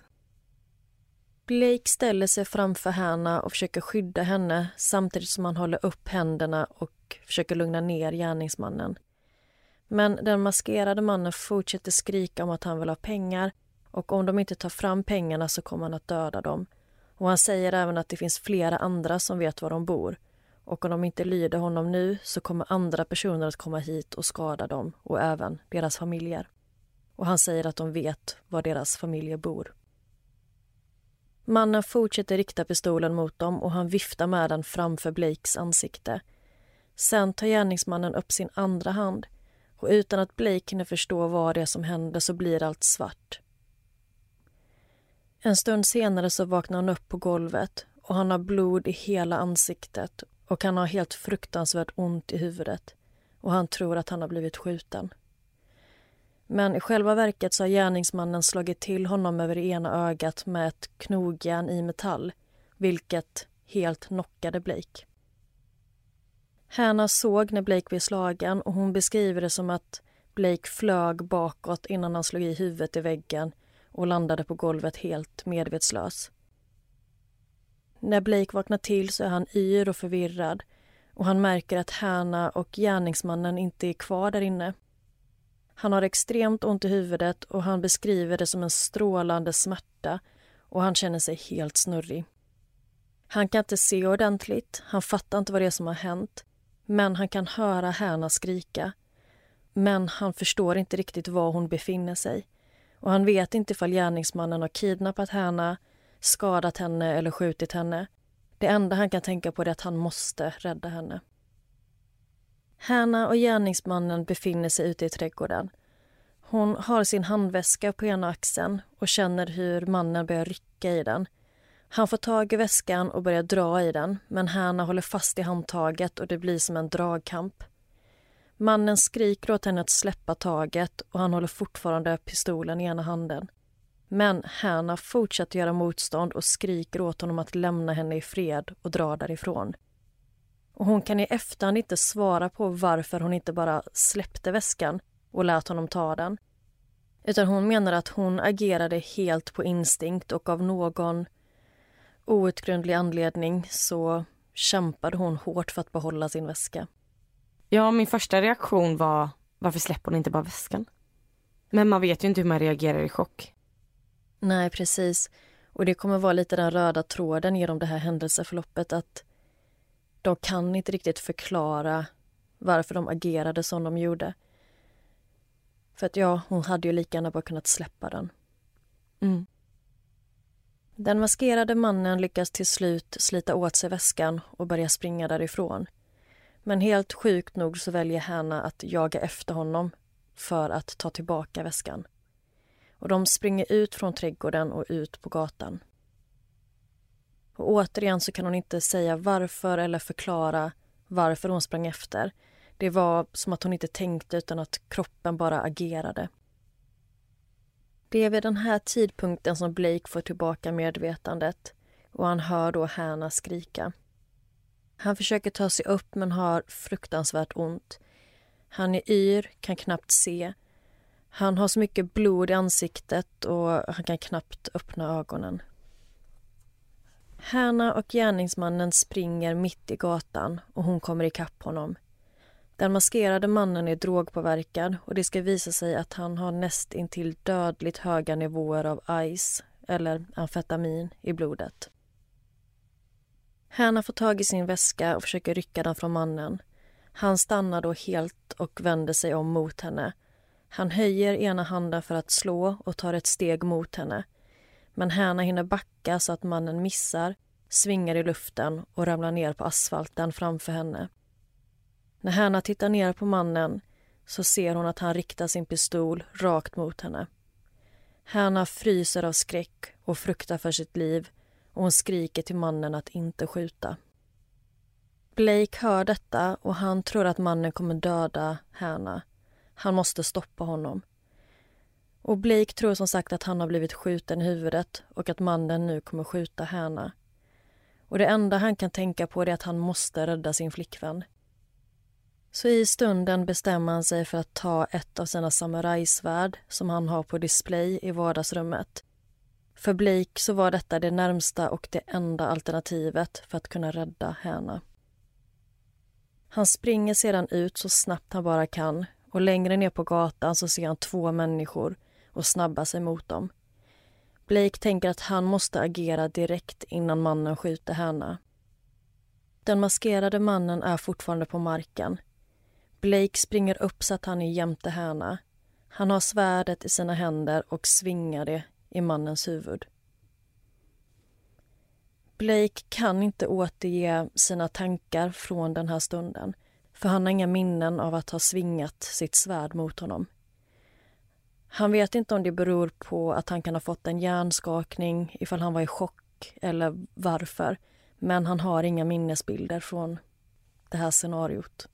Blake ställer sig framför Hannah och försöker skydda henne samtidigt som han håller upp händerna och försöker lugna ner gärningsmannen. Men den maskerade mannen fortsätter skrika om att han vill ha pengar och om de inte tar fram pengarna så kommer han att döda dem. Och han säger även att det finns flera andra som vet var de bor. Och om de inte lyder honom nu så kommer andra personer att komma hit och skada dem och även deras familjer. Och han säger att de vet var deras familjer bor. Mannen fortsätter rikta pistolen mot dem och han viftar med den framför Blakes ansikte. Sen tar gärningsmannen upp sin andra hand och utan att Blake hinner förstå vad det är som händer så blir allt svart. En stund senare så vaknar han upp på golvet och han har blod i hela ansiktet och han har helt fruktansvärt ont i huvudet och han tror att han har blivit skjuten. Men i själva verket så har gärningsmannen slagit till honom över det ena ögat med ett knogjärn i metall, vilket helt knockade Blake. Hannah såg när Blake blev slagen och hon beskriver det som att Blake flög bakåt innan han slog i huvudet i väggen och landade på golvet helt medvetslös. När Blake vaknar till så är han yr och förvirrad och han märker att Hannah och gärningsmannen inte är kvar där inne. Han har extremt ont i huvudet och han beskriver det som en strålande smärta och han känner sig helt snurrig. Han kan inte se ordentligt, han fattar inte vad det är som har hänt, men han kan höra Hannah skrika. Men han förstår inte riktigt var hon befinner sig och han vet inte ifall gärningsmannen har kidnappat Hannah, skadat henne eller skjutit henne. Det enda han kan tänka på är att han måste rädda henne. Hannah och gärningsmannen befinner sig ute i trädgården. Hon har sin handväska på ena axeln och känner hur mannen börjar rycka i den. Han får tag i väskan och börjar dra i den, men Hannah håller fast i handtaget och det blir som en dragkamp. Mannen skriker åt henne att släppa taget och han håller fortfarande pistolen i ena handen. Men Hannah fortsätter göra motstånd och skriker åt honom att lämna henne i fred och dra därifrån. Och hon kan i efterhand inte svara på varför hon inte bara släppte väskan och lät honom ta den. Utan hon menar att hon agerade helt på instinkt och av någon outgrundlig anledning så kämpade hon hårt för att behålla sin väska. Ja, min första reaktion var varför släpper hon inte bara väskan? Men man vet ju inte hur man reagerar i chock. Nej, precis. Och det kommer vara lite den röda tråden genom det här händelseförloppet att de kan inte riktigt förklara varför de agerade som de gjorde. För att hon hade ju lika gärna bara kunnat släppa den. Mm. Den maskerade mannen lyckas till slut slita åt sig väskan och börja springa därifrån. Men helt sjukt nog så väljer Hannah att jaga efter honom för att ta tillbaka väskan. Och de springer ut från trädgården och ut på gatan. Och återigen så kan hon inte säga varför eller förklara varför hon sprang efter. Det var som att hon inte tänkte utan att kroppen bara agerade. Det är vid den här tidpunkten som Blake får tillbaka medvetandet och han hör då Hannah skrika. Han försöker ta sig upp men har fruktansvärt ont. Han är yr, kan knappt se. Han har så mycket blod i ansiktet och han kan knappt öppna ögonen. Hannah och gärningsmannen springer mitt i gatan och hon kommer ikapp honom. Den maskerade mannen är drogpåverkad och det ska visa sig att han har näst intill dödligt höga nivåer av ice eller amfetamin i blodet. Hannah får tag i sin väska och försöker rycka den från mannen. Han stannar då helt och vänder sig om mot henne. Han höjer ena handen för att slå och tar ett steg mot henne. Men Hannah hinner backa så att mannen missar, svingar i luften och ramlar ner på asfalten framför henne. När Hannah tittar ner på mannen så ser hon att han riktar sin pistol rakt mot henne. Hannah fryser av skräck och fruktar för sitt liv och hon skriker till mannen att inte skjuta. Blake hör detta och han tror att mannen kommer döda Hannah. Han måste stoppa honom. Och Blake tror som sagt att han har blivit skjuten i huvudet och att mannen nu kommer skjuta Hannah. Och det enda han kan tänka på är att han måste rädda sin flickvän. Så i stunden bestämmer han sig för att ta ett av sina samurajsvärd som han har på display i vardagsrummet. För Blake så var detta det närmsta och det enda alternativet för att kunna rädda Hannah. Han springer sedan ut så snabbt han bara kan och längre ner på gatan så ser han 2 människor och snabbar sig mot dem. Blake tänker att han måste agera direkt innan mannen skjuter Hannah. Den maskerade mannen är fortfarande på marken. Blake springer upp så att han är jämte Hannah. Han har svärdet i sina händer och svingar det i mannens huvud. Blake kan inte återge sina tankar från den här stunden, för han har inga minnen av att ha svingat sitt svärd mot honom. Han vet inte om det beror på att han kan ha fått en hjärnskakning, ifall han var i chock eller varför, men han har inga minnesbilder från det här scenariot.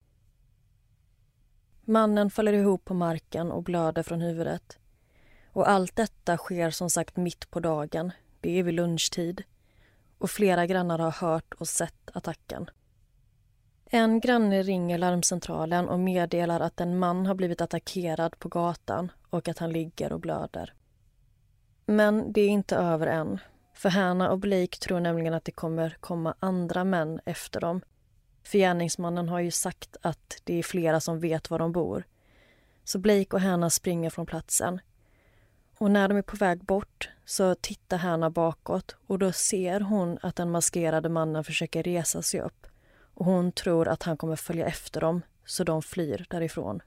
Mannen faller ihop på marken och blöder från huvudet. Och allt detta sker som sagt mitt på dagen. Det är vid lunchtid. Och flera grannar har hört och sett attacken. En granne ringer larmcentralen och meddelar att en man har blivit attackerad på gatan och att han ligger och blöder. Men det är inte över än. För Hannah och Blake tror nämligen att det kommer komma andra män efter dem. För gärningsmannen har ju sagt att det är flera som vet var de bor. Så Blake och Hannah springer från platsen. Och när de är på väg bort så tittar Hannah bakåt och då ser hon att den maskerade mannen försöker resa sig upp. Och hon tror att han kommer följa efter dem så de flyr därifrån.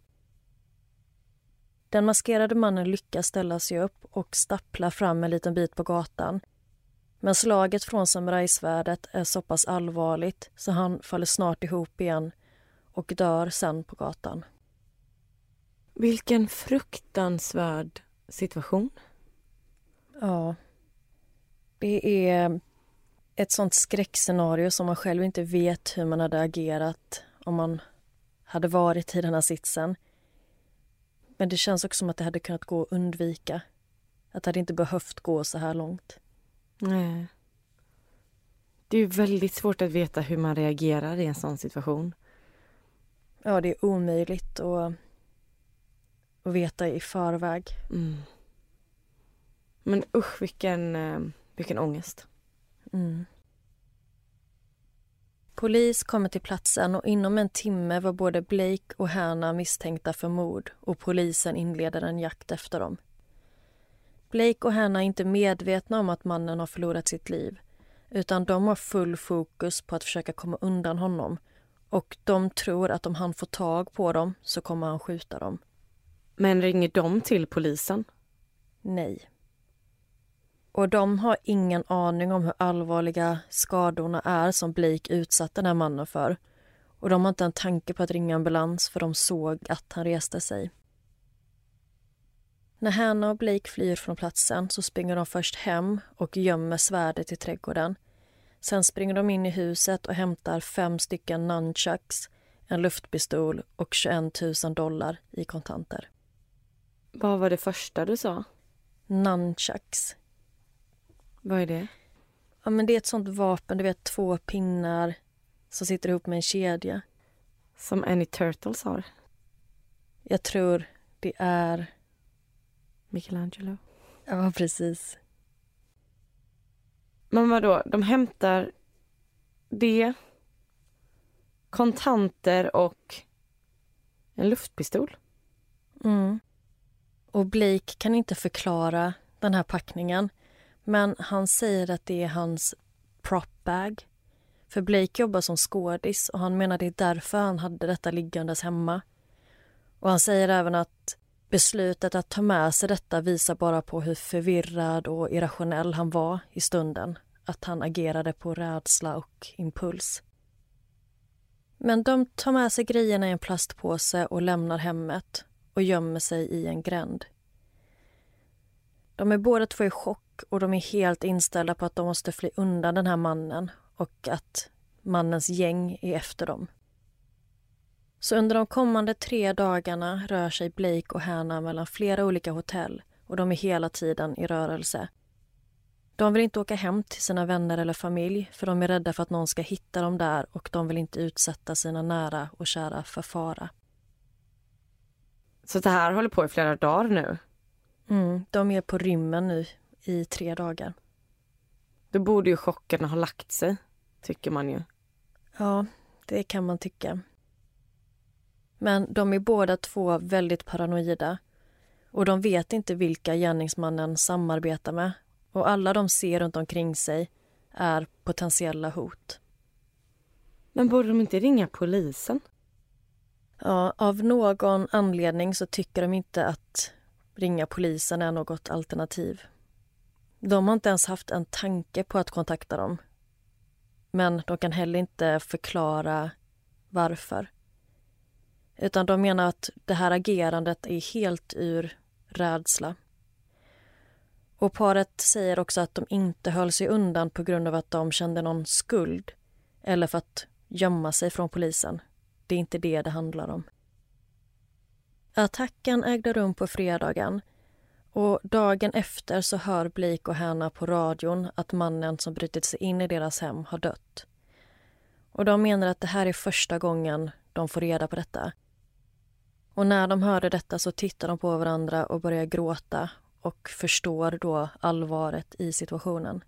Den maskerade mannen lyckas ställa sig upp och stappla fram en liten bit på gatan. Men slaget från samurajsvärdet är så pass allvarligt så han faller snart ihop igen och dör sen på gatan. Vilken fruktansvärd situation. Ja. Det är ett sånt skräckscenario som man själv inte vet hur man hade agerat om man hade varit i den här sitsen. Men det känns också som att det hade kunnat gå att undvika. Att det hade inte behövt gå så här långt. Nej. Det är ju väldigt svårt att veta hur man reagerar i en sån situation. Ja, det är omöjligt att veta i förväg. Mm. Men usch, vilken ångest. Mm. Polis kommer till platsen och inom en timme var både Blake och Hannah misstänkta för mord och polisen inleder en jakt efter dem. Blake och Hannah är inte medvetna om att mannen har förlorat sitt liv utan de har full fokus på att försöka komma undan honom och de tror att om han får tag på dem så kommer han skjuta dem. Men ringer de till polisen? Nej. Och de har ingen aning om hur allvarliga skadorna är som Blake utsatte den här mannen för. Och de har inte en tanke på att ringa ambulans för de såg att han reste sig. När Hannah och Blake flyr från platsen så springer de först hem och gömmer svärdet i trädgården. Sen springer de in i huset och hämtar 5 stycken nunchucks, en luftpistol och $21,000 i kontanter. Vad var det första du sa? Nunchucks. Vad är det? Ja, men det är ett sånt vapen, du vet, 2 pinnar som sitter ihop med en kedja. Som Any Turtles har. Jag tror det är... Michelangelo. Ja, precis. Men vadå? De hämtar det, kontanter och en luftpistol? Mm. Och Blake kan inte förklara den här packningen. Men han säger att det är hans prop bag. För Blake jobbar som skådis och han menar det är därför han hade detta liggandes hemma. Och han säger även att beslutet att ta med sig detta visar bara på hur förvirrad och irrationell han var i stunden. Att han agerade på rädsla och impuls. Men de tar med sig grejerna i en plastpåse och lämnar hemmet och gömmer sig i en gränd. De är båda två i chock och de är helt inställda på att de måste fly undan den här mannen och att mannens gäng är efter dem. Så under de kommande 3 dagarna rör sig Blake och Hannah mellan flera olika hotell och de är hela tiden i rörelse. De vill inte åka hem till sina vänner eller familj för de är rädda för att någon ska hitta dem där och de vill inte utsätta sina nära och kära för fara. Så det här håller på i flera dagar nu? De är på rymmen nu i 3 dagar. Då borde ju chocken ha lagt sig, tycker man ju. Ja, det kan man tycka. Men de är båda två väldigt paranoida och de vet inte vilka gärningsmannen samarbetar med och alla de ser runt omkring sig är potentiella hot. Men borde de inte ringa polisen? Ja, av någon anledning så tycker de inte att ringa polisen är något alternativ. De har inte ens haft en tanke på att kontakta dem. Men de kan heller inte förklara varför. Utan de menar att det här agerandet är helt ur rädsla. Och paret säger också att de inte höll sig undan på grund av att de kände någon skuld eller för att gömma sig från polisen. Det är inte det handlar om. Attacken ägde rum på fredagen och dagen efter så hör Blake och Hannah på radion att mannen som brutit sig in i deras hem har dött. Och de menar att det här är första gången de får reda på detta. Och när de hörde detta så tittar de på varandra och börjar gråta och förstår då allvaret i situationen.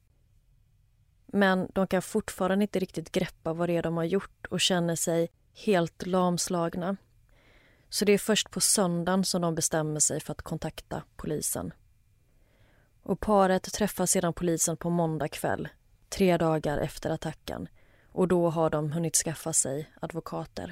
Men de kan fortfarande inte riktigt greppa vad det är de har gjort och känner sig helt lamslagna. Så det är först på söndagen som de bestämmer sig för att kontakta polisen. Och paret träffar sedan polisen på måndag kväll, 3 dagar efter attacken. Och då har de hunnit skaffa sig advokater.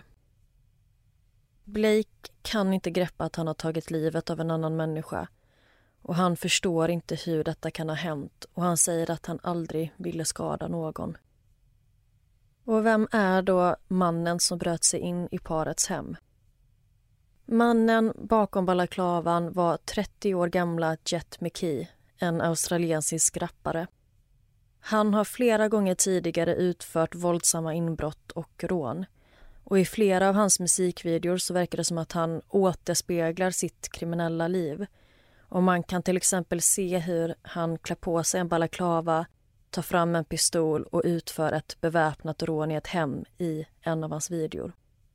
Blake kan inte greppa att han har tagit livet av en annan människa. Och han förstår inte hur detta kan ha hänt och han säger att han aldrig ville skada någon. Och vem är då mannen som bröt sig in i parets hem? Mannen bakom balaklavan var 30 år gamla Jet McKee, en australiensisk rappare. Han har flera gånger tidigare utfört våldsamma inbrott och rån. Och i flera av hans musikvideor så verkar det som att han återspeglar sitt kriminella liv. Och man kan till exempel se hur han klär på sig en balaklava, tar fram en pistol och utför ett beväpnat rån i ett hem i en av hans videor.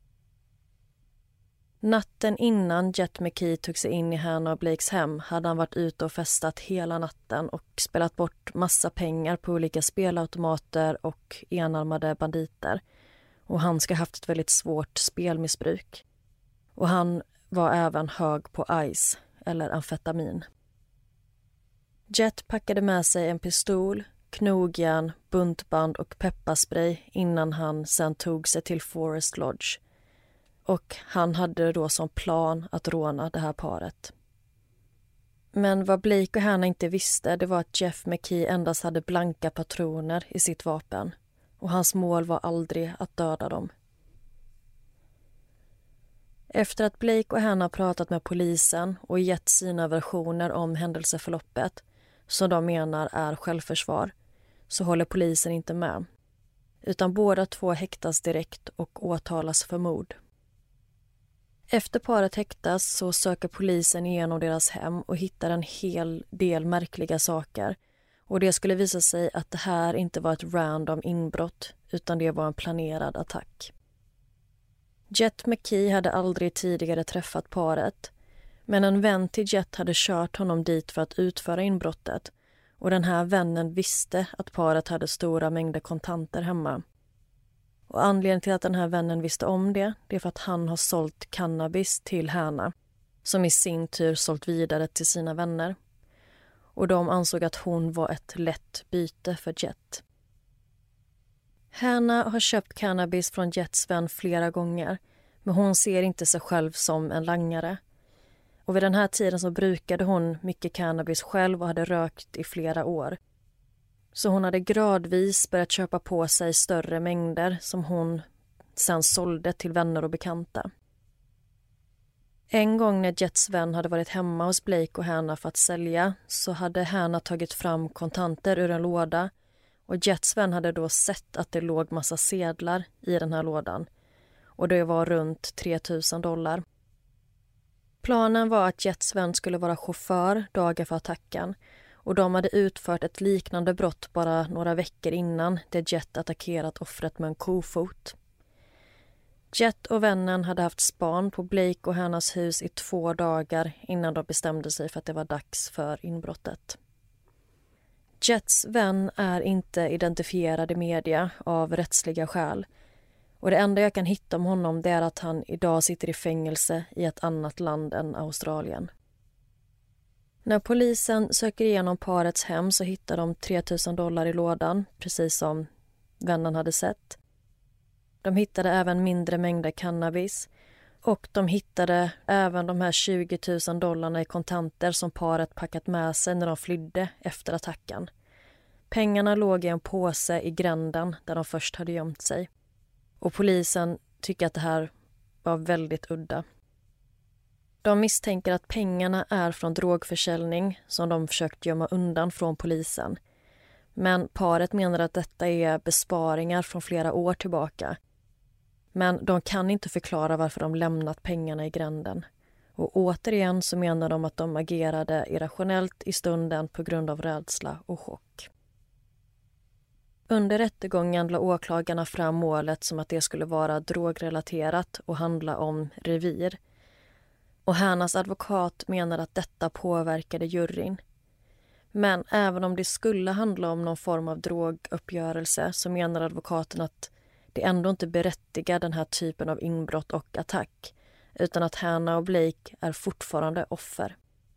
Natten innan Jet McKee tog sig in i Hannah och Blakes hem hade han varit ute och festat hela natten och spelat bort massa pengar på olika spelautomater och enarmade banditer. Och han ska ha haft ett väldigt svårt spelmissbruk. Och han var även hög på ice eller amfetamin. Jet packade med sig en pistol, knogjärn, buntband och pepparspray innan han sen tog sig till Forest Lodge. Och han hade då som plan att råna det här paret. Men vad Blake och Hannah inte visste, det var att Jeff McKee endast hade blanka patroner i sitt vapen. Och hans mål var aldrig att döda dem. Efter att Blake och Hannah pratat med polisen och gett sina versioner om händelseförloppet, som de menar är självförsvar, så håller polisen inte med. Utan båda två häktas direkt och åtalas för mord. Efter paret häktas så söker polisen igenom deras hem och hittar en hel del märkliga saker. Och det skulle visa sig att det här inte var ett random inbrott utan det var en planerad attack. Jet McKee hade aldrig tidigare träffat paret, men en vän till Jet hade kört honom dit för att utföra inbrottet och den här vännen visste att paret hade stora mängder kontanter hemma. Och anledningen till att den här vännen visste om det är för att han har sålt cannabis till Hannah, som i sin tur sålt vidare till sina vänner. Och de ansåg att hon var ett lätt byte för Jet. Hannah har köpt cannabis från Jets vän flera gånger, men hon ser inte sig själv som en langare. Och vid den här tiden så brukade hon mycket cannabis själv och hade rökt i flera år. Så hon hade gradvis börjat köpa på sig större mängder som hon sen sålde till vänner och bekanta. En gång när Jets vän hade varit hemma hos Blake och Hannah för att sälja så hade Hannah tagit fram kontanter ur en låda och Jets vän hade då sett att det låg massa sedlar i den här lådan och det var runt $3,000. Planen var att Jets vän skulle vara chaufför dagen för attacken och de hade utfört ett liknande brott bara några veckor innan där Jet attackerat offret med en kofot. Jet och vännen hade haft span på Blake och Hannahs hus i 2 dagar innan de bestämde sig för att det var dags för inbrottet. Jets vän är inte identifierad i media av rättsliga skäl och det enda jag kan hitta om honom det är att han idag sitter i fängelse i ett annat land än Australien. När polisen söker igenom parets hem så hittar de $3,000 i lådan, precis som vännen hade sett. De hittade även mindre mängder cannabis och de hittade även de här $20,000 i kontanter som paret packat med sig när de flydde efter attacken. Pengarna låg i en påse i gränden där de först hade gömt sig. Och polisen tycker att det här var väldigt udda. De misstänker att pengarna är från drogförsäljning som de försökt gömma undan från polisen. Men paret menar att detta är besparingar från flera år tillbaka. Men de kan inte förklara varför de lämnat pengarna i gränden. Och återigen så menar de att de agerade irrationellt i stunden på grund av rädsla och chock. Under rättegången la åklagarna fram målet som att det skulle vara drogrelaterat och handla om revir. Och Hannahs advokat menar att detta påverkade juryn. Men även om det skulle handla om någon form av droguppgörelse så menar advokaten att det ändå inte berättigar den här typen av inbrott och attack utan att Hannah och Blake är fortfarande offer.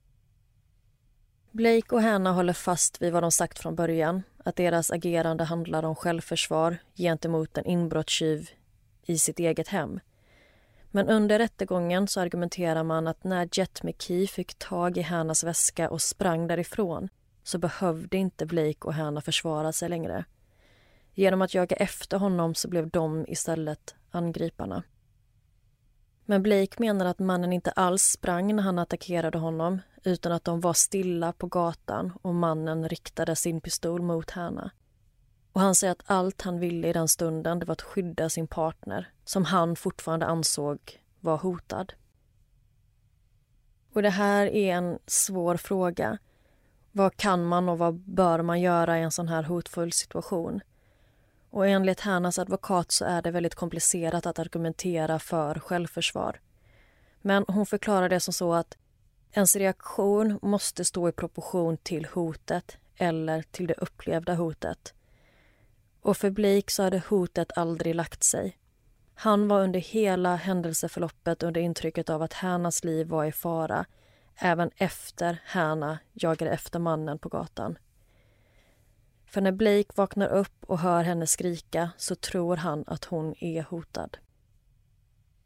Blake och Hannah håller fast vid vad de sagt från början, att deras agerande handlar om självförsvar gentemot en inbrottstjuv i sitt eget hem. Men under rättegången så argumenterar man att när Jet McKee fick tag i Hannahs väska och sprang därifrån så behövde inte Blake och Hannah försvara sig längre. Genom att jaga efter honom så blev de istället angriparna. Men Blake menar att mannen inte alls sprang när han attackerade honom utan att de var stilla på gatan och mannen riktade sin pistol mot Hannah. Och han säger att allt han ville i den stunden det var att skydda sin partner som han fortfarande ansåg var hotad. Och det här är en svår fråga. Vad kan man och vad bör man göra i en sån här hotfull situation? Och enligt Hannahs advokat så är det väldigt komplicerat att argumentera för självförsvar. Men hon förklarar det som så att ens reaktion måste stå i proportion till hotet eller till det upplevda hotet. Och för Blake så hade hotet aldrig lagt sig. Han var under hela händelseförloppet under intrycket av att Hannahs liv var i fara, även efter Hannah jagade efter mannen på gatan. För när Blake vaknar upp och hör henne skrika så tror han att hon är hotad.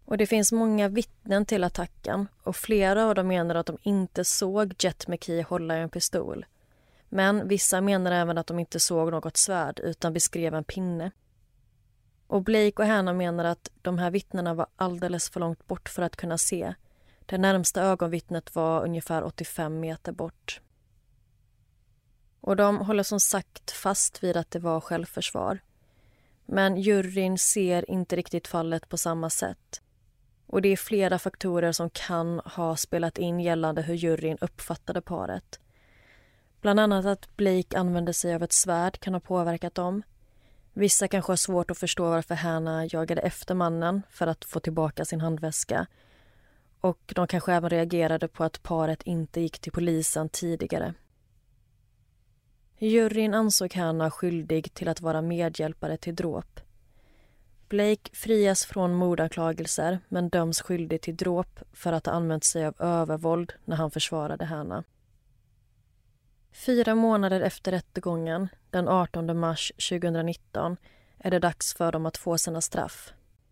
Och det finns många vittnen till attacken och flera av dem menar att de inte såg Jet McKee hålla en pistol. Men vissa menar även att de inte såg något svärd utan beskrev en pinne. Och Blake och Hannah menar att de här vittnena var alldeles för långt bort för att kunna se. Det närmsta ögonvittnet var ungefär 85 meter bort. Och de håller som sagt fast vid att det var självförsvar. Men juryn ser inte riktigt fallet på samma sätt. Och det är flera faktorer som kan ha spelat in gällande hur juryn uppfattade paret. Bland annat att Blake använde sig av ett svärd kan ha påverkat dem. Vissa kanske har svårt att förstå varför Hannah jagade efter mannen för att få tillbaka sin handväska. Och de kanske även reagerade på att paret inte gick till polisen tidigare. Juryn ansåg Hannah skyldig till att vara medhjälpare till dråp. Blake frias från mordanklagelser men döms skyldig till dråp för att ha använt sig av övervåld när han försvarade Hannah. 4 månader efter rättegången, den 18 mars 2019, är det dags för dem att få sina straff.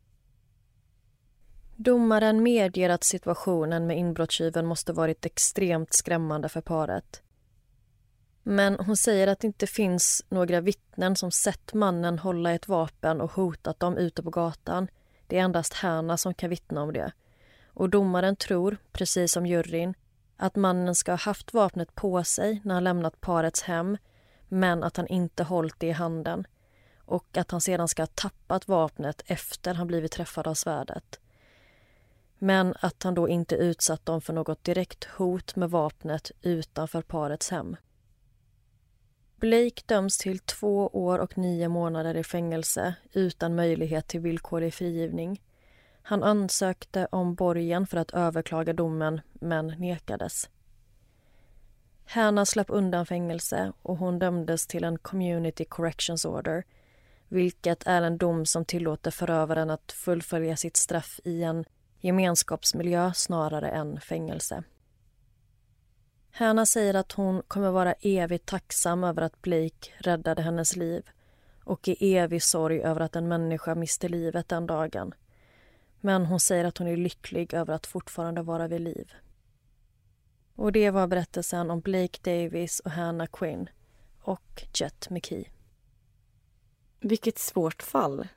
Domaren medger att situationen med inbrottstjuven måste varit extremt skrämmande för paret. Men hon säger att det inte finns några vittnen som sett mannen hålla ett vapen och hotat dem ute på gatan. Det är endast Hannah som kan vittna om det. Och domaren tror, precis som juryn, att mannen ska ha haft vapnet på sig när han lämnat parets hem, men att han inte hållit det i handen. Och att han sedan ska ha tappat vapnet efter han blivit träffad av svärdet. Men att han då inte utsatt dem för något direkt hot med vapnet utanför parets hem. Blake döms till 2 år och 9 månader i fängelse utan möjlighet till villkorlig frigivning. Han ansökte om borgen för att överklaga domen men nekades. Hannah slapp undan fängelse och hon dömdes till en Community Corrections Order, vilket är en dom som tillåter förövaren att fullfölja sitt straff i en gemenskapsmiljö snarare än fängelse. Hannah säger att hon kommer vara evigt tacksam över att Blake räddade hennes liv och är evig sorg över att en människa miste livet den dagen. Men hon säger att hon är lycklig över att fortfarande vara vid liv. Och det var berättelsen om Blake Davis och Hannah Quinn och Jet McKee. Vilket svårt fall.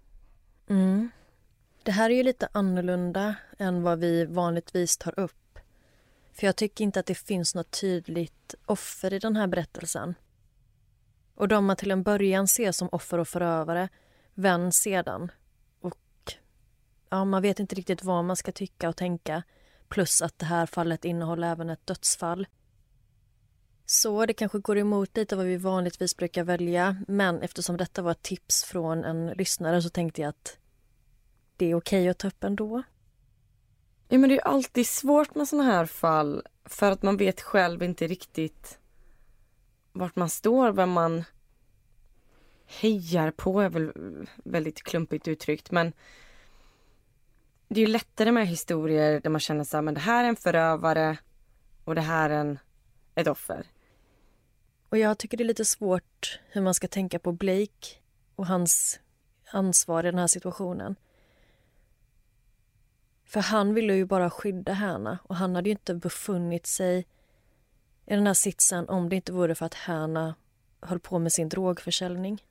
Det här är ju lite annorlunda än vad vi vanligtvis tar upp. För jag tycker inte att det finns något tydligt offer i den här berättelsen. Och de man till en början ser som offer och förövare vänds sedan. Och ja, man vet inte riktigt vad man ska tycka och tänka. Plus att det här fallet innehåller även ett dödsfall. Så det kanske går emot lite vad vi vanligtvis brukar välja. Men eftersom detta var ett tips från en lyssnare så tänkte jag att det är okej att ta upp ändå. Ja, men det är ju alltid svårt med såna här fall för att man vet själv inte riktigt vart man står, vem man hejar på är väl väldigt klumpigt uttryckt, men det är ju lättare med historier där man känner så här, men det här är en förövare och det här är ett offer. Och jag tycker det är lite svårt hur man ska tänka på Blake och hans ansvar i den här situationen. För han ville ju bara skydda Hannah och han hade ju inte befunnit sig i den här sitsen om det inte vore för att Hannah höll på med sin drogförsäljning.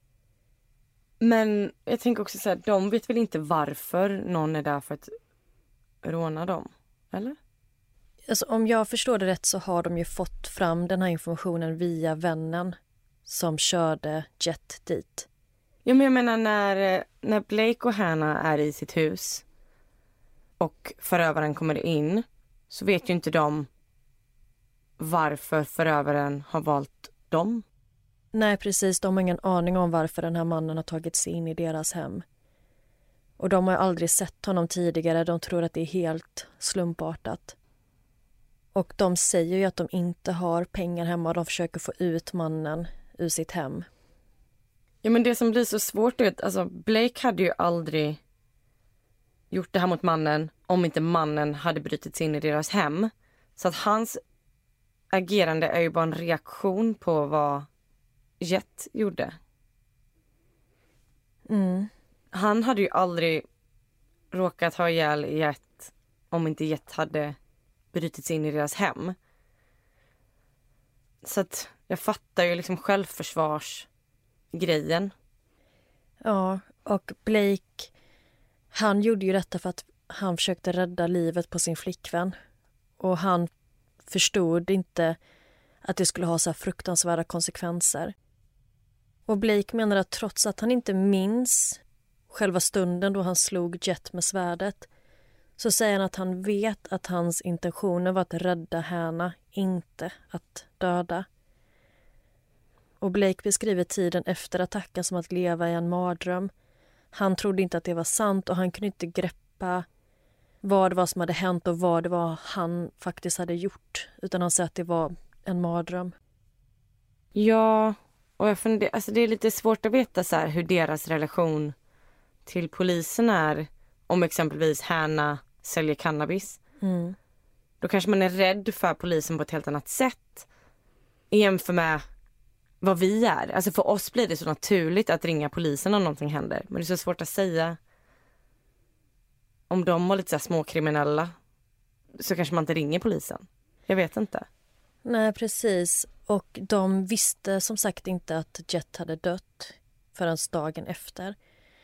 Men jag tänker också så här, de vet väl inte varför någon är där för att råna dem, eller? Alltså, om jag förstår det rätt så har de ju fått fram den här informationen via vännen som körde Jet dit. Ja, men jag menar när Blake och Hannah är i sitt hus och förövaren kommer in så vet ju inte de varför förövaren har valt dem. Nej, precis. De har ingen aning om varför den här mannen har tagit sig in i deras hem. Och de har aldrig sett honom tidigare. De tror att det är helt slumpartat. Och de säger ju att de inte har pengar hemma och de försöker få ut mannen ur sitt hem. Ja, men det som blir så svårt är att alltså, Blake hade ju aldrig gjort det här mot mannen om inte mannen hade brutit sig in i deras hem. Så att hans agerande är ju bara en reaktion på vad Jet gjorde. Han hade ju aldrig råkat ha ihjäl Jet om inte Jet hade brutit sig in i deras hem. Så att jag fattar ju liksom självförsvarsgrejen. Ja, och Blake, han gjorde ju detta för att han försökte rädda livet på sin flickvän. Och han förstod inte att det skulle ha så här fruktansvärda konsekvenser. Och Blake menar att trots att han inte minns själva stunden då han slog Jet med svärdet, så säger han att han vet att hans intentioner var att rädda Hannah, inte att döda. Och Blake beskriver tiden efter attacken som att leva i en mardröm. Han trodde inte att det var sant och han kunde inte greppa vad det var som hade hänt och vad det var han faktiskt hade gjort. Utan han sa att det var en mardröm. Ja, och jag funderar, alltså det är lite svårt att veta så här hur deras relation till polisen är om exempelvis Hannah säljer cannabis. Mm. Då kanske man är rädd för polisen på ett helt annat sätt jämfört med vad vi är. Alltså för oss blir det så naturligt att ringa polisen om någonting händer. Men det är så svårt att säga om de var lite så här småkriminella så kanske man inte ringer polisen. Jag vet inte. Nej, precis. Och de visste som sagt inte att Jet hade dött förrän dagen efter.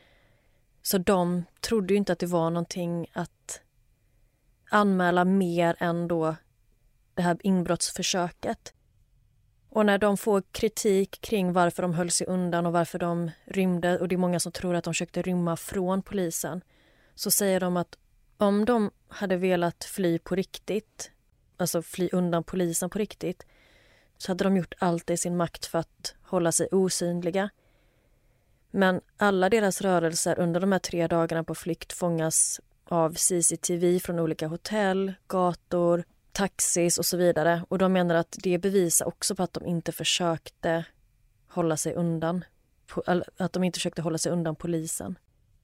Så de trodde ju inte att det var någonting att anmäla mer än då det här inbrottsförsöket. Och när de får kritik kring varför de höll sig undan och varför de rymde, och det är många som tror att de försökte rymma från polisen, så säger de att om de hade velat fly på riktigt, alltså fly undan polisen på riktigt, så hade de gjort allt i sin makt för att hålla sig osynliga. Men alla deras rörelser under de här 3 dagarna på flykt fångas av CCTV från olika hotell, gator, taxis och så vidare. Och de menar att det bevisar också på att de inte försökte hålla sig undan. Att de inte försökte hålla sig undan polisen.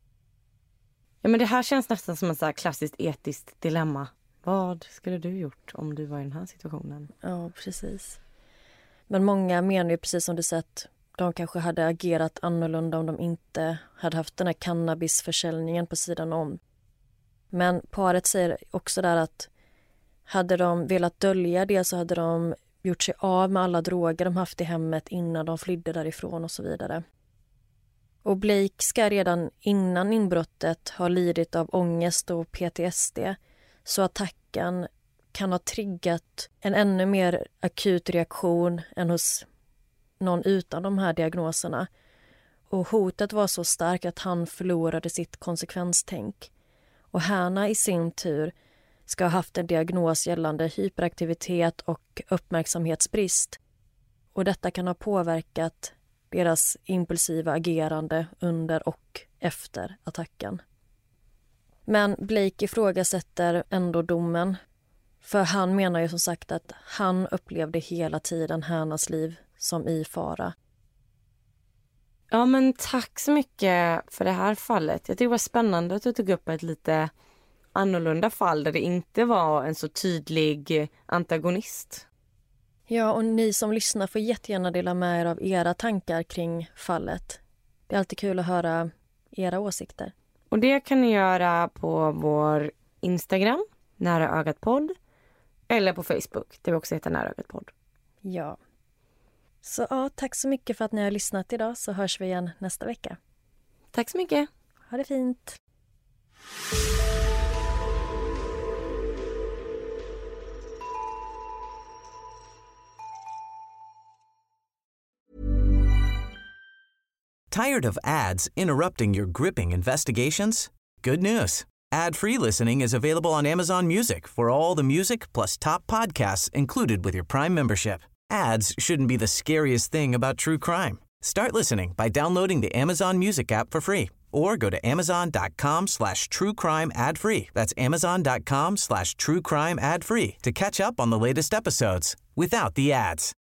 Ja, men det här känns nästan som ett så här klassiskt etiskt dilemma. Vad skulle du gjort om du var i den här situationen? Ja, precis. Men många menar ju precis som du sett, de kanske hade agerat annorlunda om de inte hade haft den här cannabisförsäljningen på sidan om. Men paret säger också där att hade de velat dölja det så hade de gjort sig av med alla droger de haft i hemmet innan de flydde därifrån och så vidare. Och Blake ska redan innan inbrottet ha lidit av ångest och PTSD, så attacken kan ha triggat en ännu mer akut reaktion än hos någon utan de här diagnoserna. Och hotet var så starkt att han förlorade sitt konsekvenstänk. Och Hannah i sin tur ska ha haft en diagnos gällande hyperaktivitet och uppmärksamhetsbrist. Och detta kan ha påverkat deras impulsiva agerande under och efter attacken. Men Blake ifrågasätter ändå domen. För han menar ju som sagt att han upplevde hela tiden Hannahs liv som i fara. Ja, men tack så mycket för det här fallet. Jag tycker det var spännande att du tog upp ett lite annorlunda fall där det inte var en så tydlig antagonist. Ja, och ni som lyssnar får jättegärna dela med er av era tankar kring fallet. Det är alltid kul att höra era åsikter. Och det kan ni göra på vår Instagram, Nära ögat podd, eller på Facebook, där vi också heter Nära ögat podd. Ja. Så ja, tack så mycket för att ni har lyssnat idag, så hörs vi igen nästa vecka. Tack så mycket. Ha det fint. Tired of ads interrupting your gripping investigations? Good news. Ad-free listening is available on Amazon Music for all the music plus top podcasts included with your Prime membership. Ads shouldn't be the scariest thing about true crime. Start listening by downloading the Amazon Music app for free or go to amazon.com/truecrime ad-free. That's amazon.com/truecrime ad-free to catch up on the latest episodes without the ads.